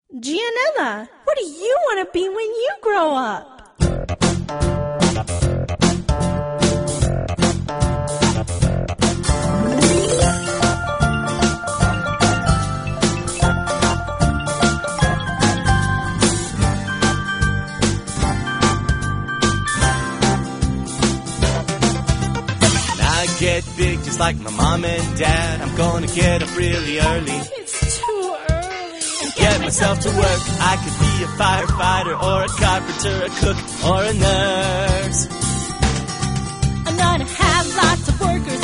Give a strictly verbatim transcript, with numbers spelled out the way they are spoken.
Gianella, what do you want to be when you grow up? Get big just like my mom and dad. I'm gonna get up really early. It's too early. And get myself to work. I could be a firefighter or a carpenter, a cook or a nurse. I'm gonna have lots of workers